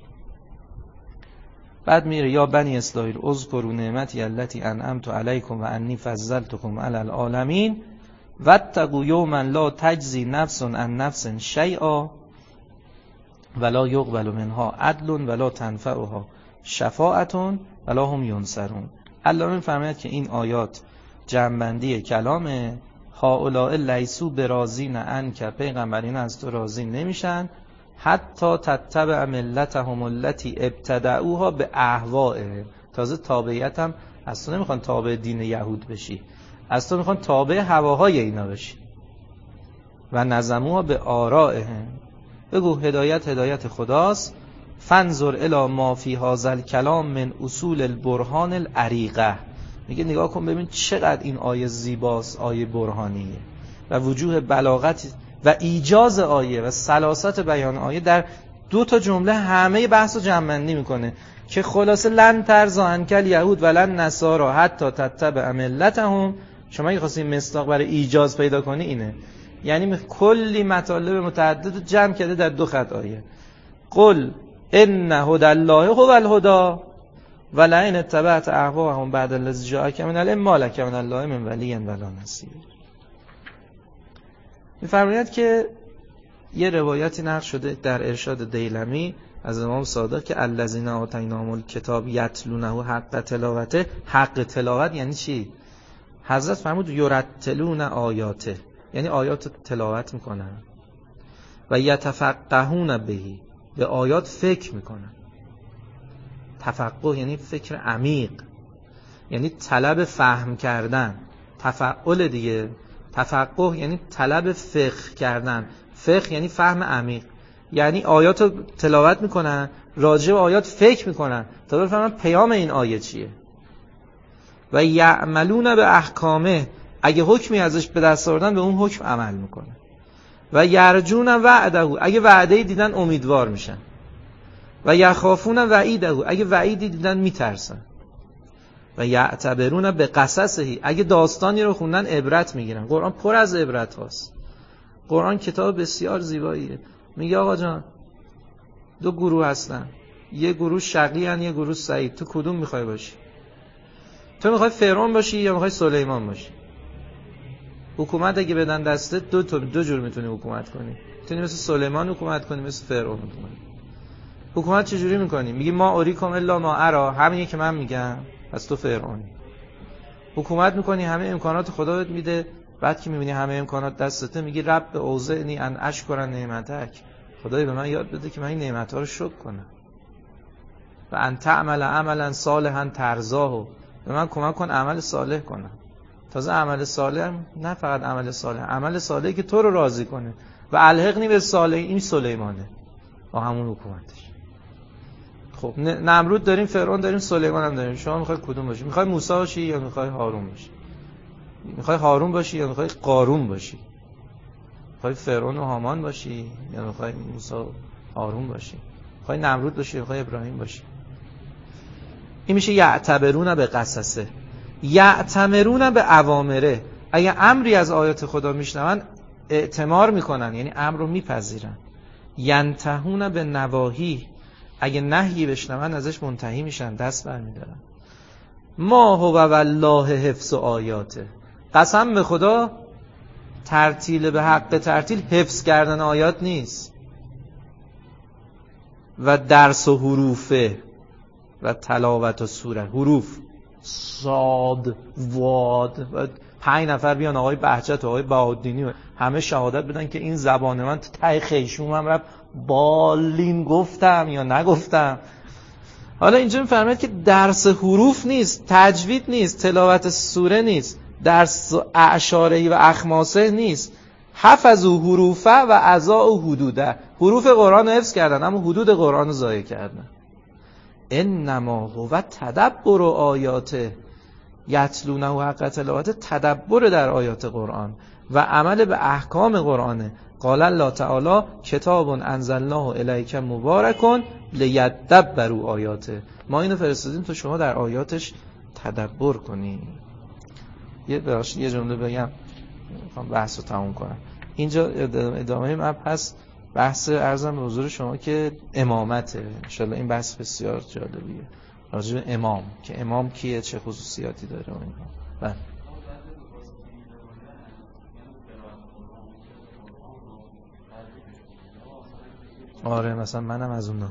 بعد میره یا بنی اسرائیل اذکروا نعمتی التی انعمت علیکم و انی فضلتکم علی العالمین واتقوا یوما لا تجزی نفس عن نفس شیئا ولا یقبل منها عدل ولا تنفعها شفاعة ولا هم ینصرون. الله میفرماید که این آیات جمع‌بندی کلامه. هؤلاء لیسوا برازین عنک، پیغمبرین از تو راضی نمیشن حتی تتبع ملتهم التی ابتدعوها به اهوائهم. تازه تابعیت هم از تو نمیخوان تابع دین یهود بشی، از تو میخوان تابع هواهای اینا بشی. و نظموها به آرائهم. بگو هدایت هدایت خداست. فانظر الی ما فی هذا الکلام من اصول البرهان العریقه. میگه نگاه کن ببین چقدر این آیه زیباست، آیه برهانیه و وجوه بلاغت و ایجاز آیه و سلاست بیان آیه در دو تا جمله همه بحث رو جمع‌بندی میکنه که خلاصه لن ترضی عنک الیهود ولن نصارى حتی تتبع ملتهم. شما اگه خواستی مصداق برای ایجاز پیدا کنی اینه، یعنی کلی مطالب متعدد جمع کرده در دو خط آیه. قل ان هدی الله هو الهدی و لئن اتبعت اهواهم بعد الذی جاءک من العلم ما لک من الله من ولی ولا نصیر. می‌فرماید که یه روایتی نقل شده در ارشاد دیلمی از امام صادق که الذین آتیناهم الکتاب یتلونه حق تلاوته. حق تلاوت یعنی چی؟ حضرت فرمود یرتلون آیاته، یعنی آیات تلاوت میکنن و یتفقهون بهی، به آیات فکر میکنن. تفقه یعنی فکر عمیق، یعنی طلب فهم کردن. تفعل دیگه، تفقه یعنی طلب فقه کردن، فقه یعنی فهم عمیق. یعنی آیات رو تلاوت میکنن راجع به آیات فکر میکنن تا بفهمن پیام این آیه چیه. و یعملون به احکامه، اگه حکمی ازش به دست آوردن به اون حکم عمل میکنن. و یرجون وعده، اگه وعده‌ای دیدن امیدوار میشن. و یخافون وعیده، اگه وعیدی دیدن میترسن. و یعتبرون به قصصه، اگه داستانی رو خوندن عبرت میگیرن. قرآن پر از عبرت هاست. قرآن کتاب بسیار زیباییه. میگه آقا جان دو گروه هستن، یه گروه شقی هن، یه گروه سعید، تو کدوم میخوای باشی؟ تو میخوای فرعون باشی یا میخوای سلیمان باشی؟ حکومت اگه بدن دستت دو تا دو جور میتونی حکومت کنی. میتونی مثل سلیمان حکومت کنی، مثل فرعون حکومت. حکومت چجوری میکنی؟ میگی ما اوریکم الا ما ارا، همینی که من میگم، پس تو فرعونی. حکومت میکنی، همه امکانات خدا بهت میده، بعد که میبینی همه امکانات دستته میگی رب اوزعنی ان اشکر نعمتک، خدای به من یاد بده که من این نعمت‌ها رو شکر کنم. و ان تعمل عملا صالحا ترضاه، به من کمک کن عمل صالح کنم. تازه عمل صالح نه فقط عمل صالح، عمل صالحی که تو رو راضی کنه. و الحقنی به صالح، این سلیمانه با همون حکومتش. خب نمرود داریم، فرعون داریم، سلیمان هم داریم. شما میخوای کدوم باشی؟ میخوای موسی باشی یا میخوای هارون باشی؟ میخوای هارون باشی یا میخوای قارون باشی؟ میخوای فرعون و هامان باشی یا میخوای موسی و هارون باشی؟ میخوای نمرود باشی یا میخوای ابراهیم باشی؟ این میشه یعتبرون به قصصه. یعتمرون به اوامره، اگه امری از آیات خدا میشنون اعتمار میکنن، یعنی امر رو میپذیرن. ینتهون به نواهی، اگه نهی بشنون ازش منتهی میشن، دست برمیدارن. ما هو والله حفظ آیاته، قسم به خدا ترتیل به حق ترتیل حفظ کردن آیات نیست و درس و حروفه و تلاوت و سوره. حروف صاد واد و پنج نفر بیان آقای بهجت و آقای بهاءالدینی و همه شهادت بدن که این زبان من ته خیشومم رفت بالین گفتم یا نگفتم. حالا اینجا میفرماید که درس حروف نیست، تجوید نیست، تلاوت سوره نیست، درس اعشاره و اخماسه نیست. حفظوا حروفه و اضاعوا حدوده، حروف قرآن حفظ کردن اما حدود قرآن رو ضایع کردن. انما هو تدبر آیاته یتلونه حق تلاوت، تدبر در آیات قرآن و عمل به احکام قرآنه. قال الله تعالی کتاب انزلناه الیک مبارک لیدبروا آیاته، ما اینو فرستادیم تا شما در آیاتش تدبر کنی. یه بخش یه جمله بگم میخوام بحث رو تموم کنم. اینجا ادامه مبحث بحث عرضم به حضور شما که امامته. ان شاءالله این بحث بسیار جالبیه راجع به امام، که امام کیه، چه خصوصیاتی داره و اینها. بله آره مثلا منم از اونا.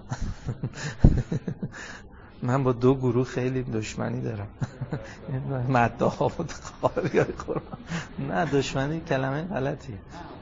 من با دو گروه خیلی دشمنی دارم. مداح و قاریای قرآن. نه دشمنی کلمه غلطیه.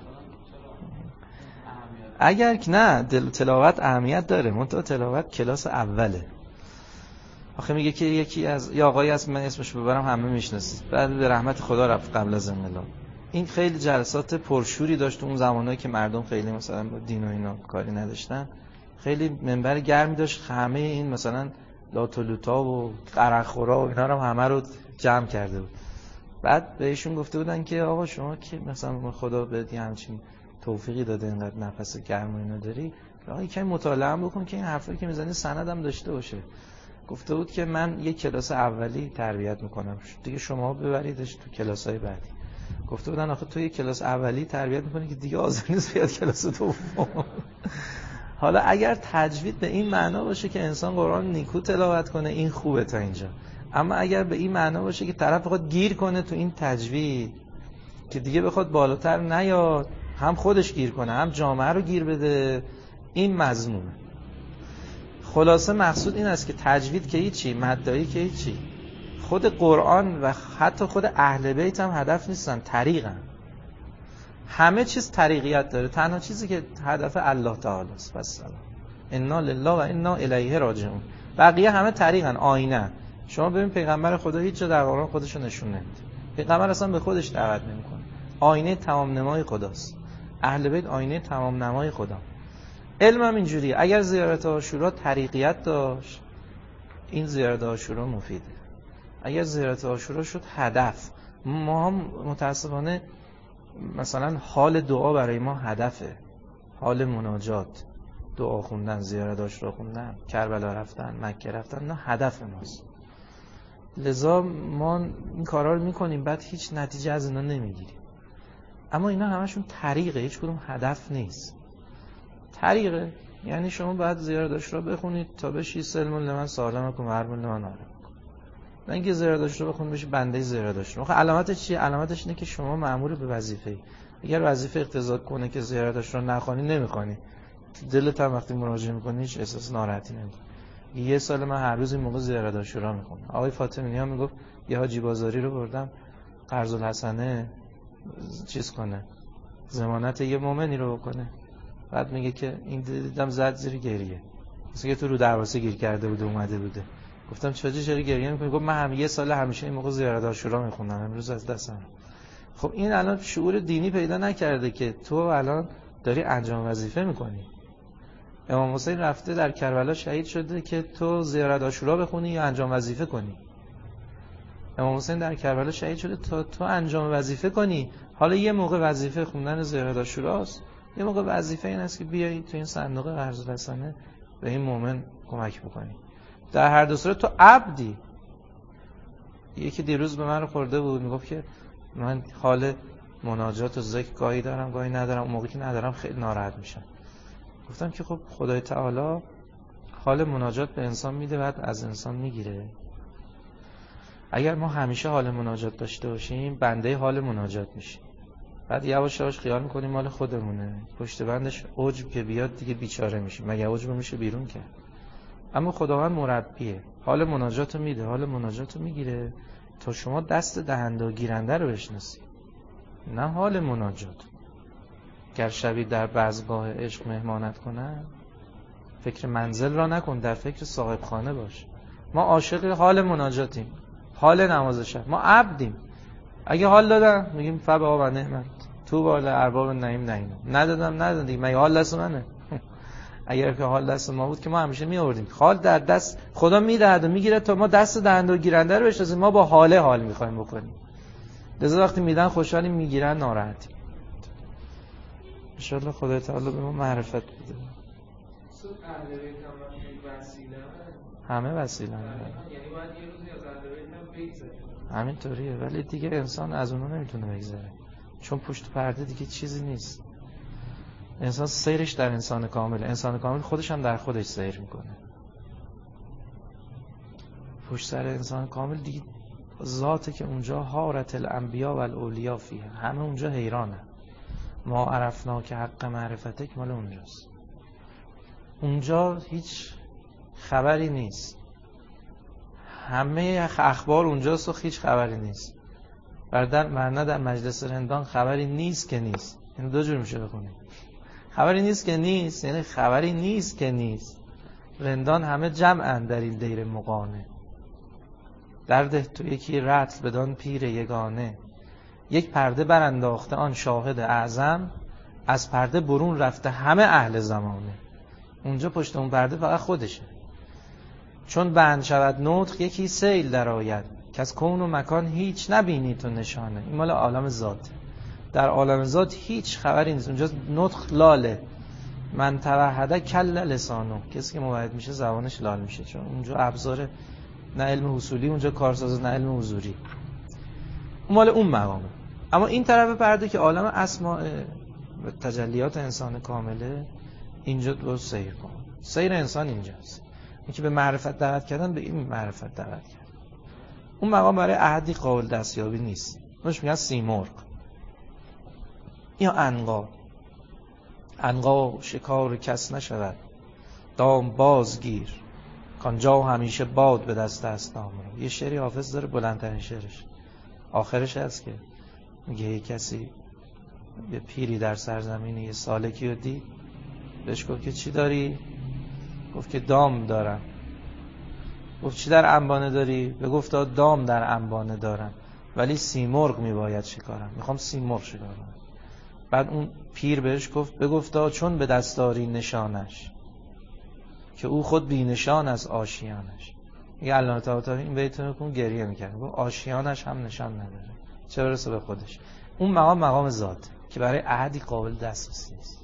اگر که نه دل تلاوت اهمیت داره، منتها تلاوت کلاس اوله. آخه میگه که یکی از یا آقایی از من اسمش ببرم همه میشناسید، بعد به رحمت خدا رفت قبل از انقلاب. این خیلی جلسات پرشوری داشت اون زمانایی که مردم خیلی مثلا با دین و اینا کاری نداشتن، خیلی منبر گرمی داشت، همه این مثلا لاتولوتا و قرخورا و اینا رو همه رو جمع کرده بود. بعد بهشون گفته بودن که آقا شما که مثلا خدا بهت همچین توفیقی داده اینقدر نفس گرم و اینا داری، آقا یکم مطالعه بکن که این حرفایی که میزنی سندم داشته باشه. گفته بود که من یک کلاس اولی تربیت میکنم دیگه، شما ببریدش تو کلاسای بعدی. گفته بودن آخه تو یک کلاس اولی تربیت میکنی که دیگه حاضر نیست بیاد کلاس دوم. حالا اگر تجوید به این معنا باشه که انسان قرآن نیکو تلاوت کنه این خوبه تا اینجا، اما اگر به این معنا باشه که طرف بخواد گیر کنه تو این تجوید که دیگه بخواد بالاتر نیاد، هم خودش گیر کنه هم جامعه رو گیر بده، این مذمومه. خلاصه مقصود این است که تجوید که هیچی، مدعی که هیچی، خود قرآن و حتی خود اهل بیت هم هدف نیستن، طریقن. همه چیز طریقیت داره، تنها چیزی که هدف الله تعالی است. بس سلام انا لله و انا الیه راجعون. بقیه همه طریقن، آینه. شما ببین پیغمبر خدا هیچ جا در قرآن خودش رو نشون نمیده. پیغمبر اصلا به خودش دعوت نمیکنه. آینه تمام نمای خداست. اهل بیت آینه تمام نمای خدا. علم هم اینجوریه. اگر زیارت عاشورا طریقیت داشت، این زیارت عاشورا مفیده. اگر زیارت عاشورا شد هدف، ما هم متاسفانه مثلا حال دعا برای ما هدفه، حال مناجات، دعا خوندن، زیارت عاشورا خوندن، کربلا رفتن، مکه رفتن، نه هدف ماست. لذا ما این کارا رو میکنیم بعد هیچ نتیجه از اینا نمیگیریم. اما اینا همشون طریقه، هیچ کدوم هدف نیست. طریقه یعنی شما باید زیارت عاشورا بخونید تا بشی سلم لمن سالمکم و حرب لمن آرمکم. نه اینکه زیارت عاشورا بخونید بشی بنده زیارت عاشورا. آخه علامتش چیه؟ علامتش اینه که شما مأمور به وظیفه‌ای. اگر وظیفه اقتضا کنه که زیارت عاشورا نخونی، نمیخونی. دلت هم وقتی مراجعه میکنی هیچ احساس ناراحتی نمیکنی. یه سال من هر روز این موقع زیارت عاشورا میخونم. آقای فاطمی ها میگفت یه حاجی بازاری رو بردم قرض الحسنه چیز کنه، ضمانت یه مومنی رو بکنه. بعد میگه که این دیدم زد زیر گریه، مثلا که تو رو دروازه گیر کرده بوده اومده بوده. گفتم چجوری چرا گریه میکنی؟ گفت من هم یه سال همیشه این موقع زیارت عاشورا میخونم، امروز از دستم. خب این الان شعور دینی پیدا نکرده که تو الان داری انجام وظیفه میکنی. امام حسین رفته در کربلا شهید شده که تو زیارت عاشورا بخونی یا انجام وظیفه کنی. امام حسین در کربلا شهید شده تا تو انجام وظیفه کنی. حالا یه موقع وظیفه خوندن زیارت عاشوراست، یه موقع وظیفه این است که بیایی تو این صندوق قرض الحسنه به این مومن کمک بکنی. در هر دو صورت تو عبدی. یکی دیروز به من رو خورده بود، میگفت که من حال مناجات و ذکر گاهی دارم گاهی ندارم، اون موقعی که ندارم خیلی ناراحت میشم. گفتم که خب خدای تعالی حال مناجات به انسان میده بعد از انسان میگیره. اگر ما همیشه حال مناجات داشته باشیم بنده حال مناجات میشیم، بعد یواش یواش خیال میکنیم مال خودمونه، پشت بندش عجب که بیاد دیگه بیچاره میشیم، مگه عجب میشه بیرون کرد؟ اما خداوند مربیه، حال مناجات رو میده، حال مناجات رو میگیره تا شما دست دهنده و گیرنده رو بشناسی، نه حال مناجات. گر شبی در بزمگاه عشق مهمانت کنن، فکر منزل را نکن، در فکر صاحب خانه باش. ما عاشق حال مناجاتیم، حال نماز شب. ما عبدیم. اگه حال دادم میگیم فبها و نعمت، تو بالا ارباب نعیم نعیم. ندادم ندادم دیگه، مگه حال دست منه؟ اگر که حال دست ما بود که ما همیشه می آوردیم. حال در دست خدا میدهد و میگیره تا ما دست دهنده و گیرنده رو بشناسیم. ما با حاله حال میخوایم بکنیم. لذا وقتی میدن خوشحالیم، میگیرن ناراحتیم. ان شاء الله خدای تعالی به ما معرفت بده. همه وسیله هم یعنی باید یه روزی از اهل بیت هم بگذره. همینطوریه، ولی دیگه انسان از اونها نمیتونه بگذره، چون پشت پرده دیگه چیزی نیست. انسان سیرش در انسان کامل، انسان کامل خودش هم در خودش سیر میکنه. پشت سر انسان کامل دیگه ذاته که اونجا حارت الانبیا و الاولیا فیه، همه اونجا حیرانه. ما عرفنا که حق معرفتک مال اونجاست. اونجا هیچ خبری نیست، همه اخبار اونجاست و هیچ خبری نیست. ورنه در مجلس رندان خبری نیست که نیست. این دو جور میشه بخونیم. خبری نیست که نیست یعنی خبری نیست که نیست. رندان همه جمعن در این دیر مغانه، درده تو یکی رطل بدان پیر یگانه. یک پرده برانداخته آن شاهد اعظم، از پرده برون رفته همه اهل زمانه. اونجا پشت اون پرده فقط خودشه. چون بند شود نطق یکی سیل در آید، که از کون و مکان هیچ نبینی تو نشانه. این مال عالم ذات. در عالم ذات هیچ خبری نیست. اونجا نطق لاله. من توحده کل لسانو، کسی که موحد میشه زبانش لال میشه، چون اونجا ابزار نه علم حصولی اونجا کارساز، نه علم حضوری. اون مال اون مقامه. اما این طرف پرده که عالم اسماء و تجلیات انسان کامله، اینجا درست سیر کن. سیر انسان اینجاست. این که به معرفت دعوت کردن، به این معرفت دعوت کردن. اون مقام برای احدی قابل دستیابی نیست. اونش میگن سیمرغ یا عنقا. عنقا شکار کس نشود، دام بازگیر، کانجا همیشه باد به دست است دام رو. یه شعری حافظ داره، بلندترین شعرش، آخرش هست که میگه یه کسی یه پیری در سرزمینی یه سالکی رو دید، بهش گفت که چی داری؟ گفت که دام دارم. گفت چی در انبانه داری؟ به گفت دام در انبانه دارم، ولی سیمرغ میباید شکارم. میخوام سیمرغ شکار کنم. بعد اون پیر بهش گفت بگفتا چون به دستاری نشانش که او خود بی نشان از آشیانش. یه علامه طباطبایی این بیت رو کن گریه میکنه، گفت آشیانش هم نشان نداره چه برسه به خودش. اون مقام مقام ذات که برای احدی قابل دسترسی نیست.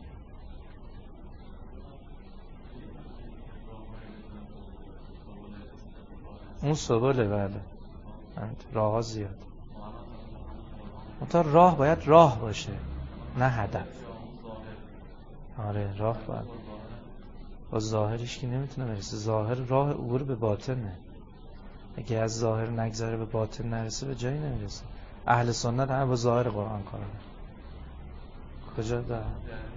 اون سبله، بله راه ها زیاد، منتها راه باید راه باشه نه هدف. آره راه باید با ظاهرش که نمیتونه برسه. ظاهر راه عبور به باطنه، اگه از ظاهر نگذره به باطن نرسه به جایی نمیرسه. اهل سنت همه با ظاهر قرآن کار دارن. کجا داره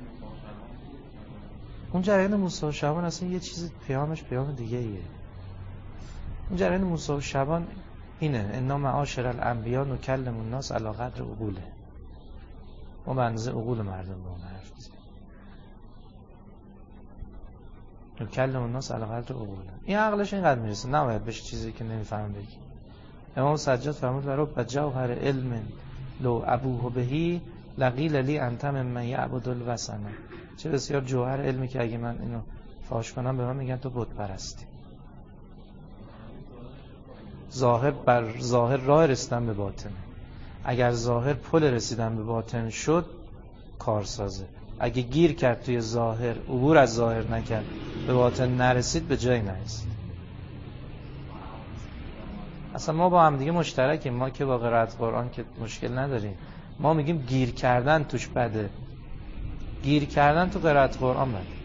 اون جریان موسی و شعبان؟ اصلا یه چیز پیامش پیام دیگه ایه. اون جریان موسی و شعبان اینه انا معاشر الانبیا نکلم الناس علی قدر عقوله، ما به اندازه عقول مردم با اون حرف میزنیم. نکلم الناس علی قدر عقوله، این عقلش اینقدر میرسه، نباید بهش چیزی که نمیفهم بگی. امام سجاد فرمود و رب جوهر علم لو ابوه بهی لقیل لی انت ممن یعبد الوثن. چه بسیار جوهر علمی که اگه من اینو فاش کنم به من میگن تو بت پرستی. ظاهر بر ظاهر راه رسیدن به باطن، اگر ظاهر پل رسیدن به باطن شد کارسازه. اگه گیر کرد توی ظاهر، عبور از ظاهر نکرد، به باطن نرسید، به جایی نرسید. اصلا ما با هم دیگه مشترکیم، ما که با قرائت قرآن که مشکل نداریم. ما میگیم گیر کردن توش بده، گیر کردن تو قرائت قرآن بده.